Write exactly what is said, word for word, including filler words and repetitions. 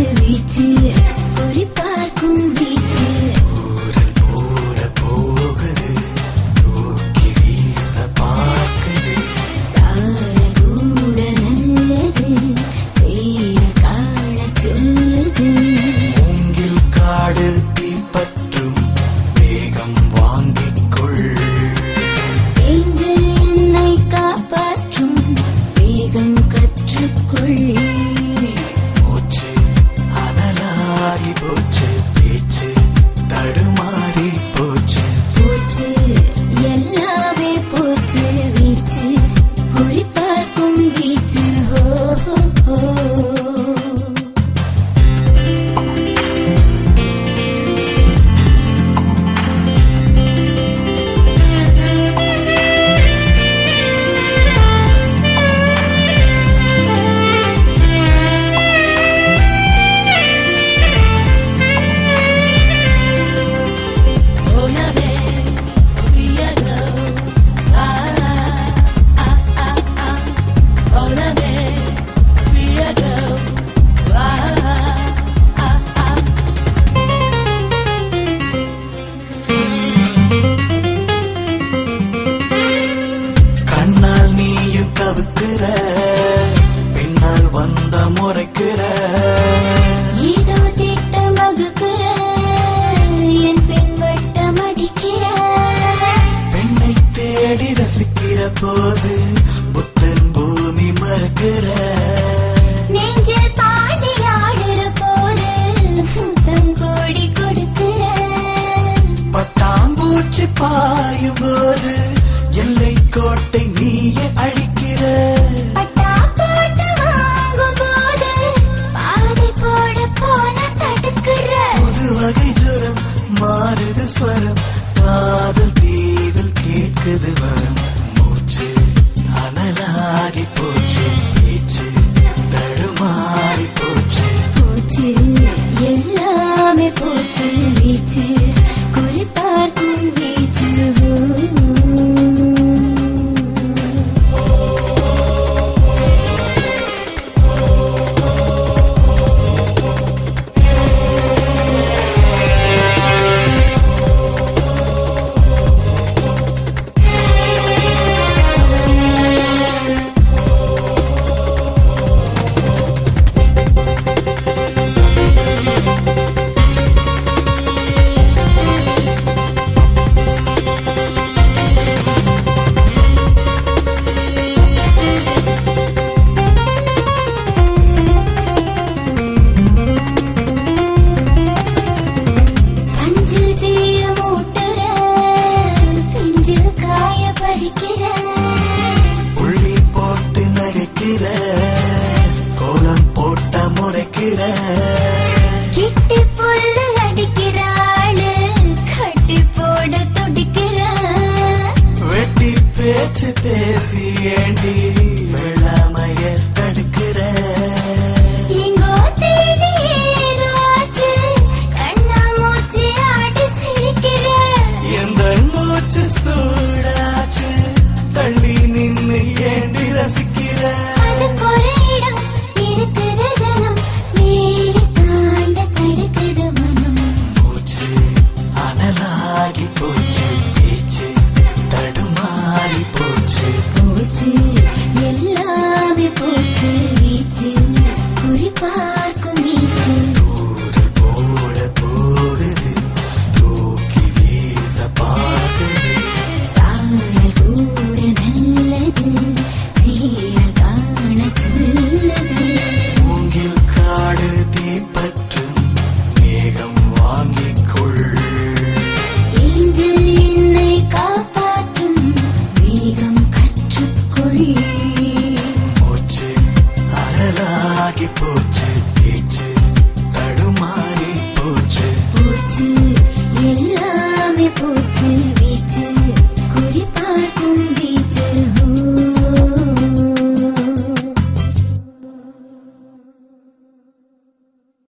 வீச்சு குறி பார்க்கும் வீச்சு ஊரல் போட போகுது தூக்கி வீச பார்க்குது சார கூட நல்லது சேர காண சொல்லுது மூங்கில் காடு தீப்பற்றும் வேகம் வாங்கிக்கொள் ஏஞ்சல் என்னை காப்பாற்றும் வேகம் கற்றுக்கொள் மூச்சு அனலாகி போச்சு பேச்சு தடுமாறி போச்சு போச்சு எல்லாமே போச்சு வீச்சு குறி பார்க்கும் வீச்சு ஹோ ஹோ ஹோ கண்ணால் நீயும் கவுக்குற பின்னால் வந்த முறைக்கிற ஏதோ திட்டம் வகுக்கிற என் பெண் வட்டம் அடிக்கிற பெண்ணை தேடி ரசிக்கிற போது புத்தன் பூமி மறக்கிற நெஞ்சில் பாடி ஆடுற போது முத்தம் கோடி கொடுக்கிற பட்டாம்பூச்சி பாயும் போது எல்லை கோட்டை நீயே அழிக்கிற பட்டா போட்டு வாங்கும் போது பாதை போட போன தடுக்கிற புது வகை ஜுரம் மாறுது ஸ்வரம் காதல் தீவில் கேட்குது வரம் மூச்சு அனலாகி போச்சு பேச்சு தடுமாறி போச்சு போச்சு எல்லாமே போச்சு வீச்சு குறி பார்க்கும் வீச்சு பஞ்சில் தீய மூட்டுற பிஞ்சில் காய பறிக்கிற புள்ளி போட்டு நகைக்கிற கோலம் போட்ட முறைக்கிற கிட்டி புல்லு அடிக்கிற ஆளு கட்டி போட துடிக்கிற வெட்டி பேச்சு பேசி ஏண்டி வெள்ளாமைய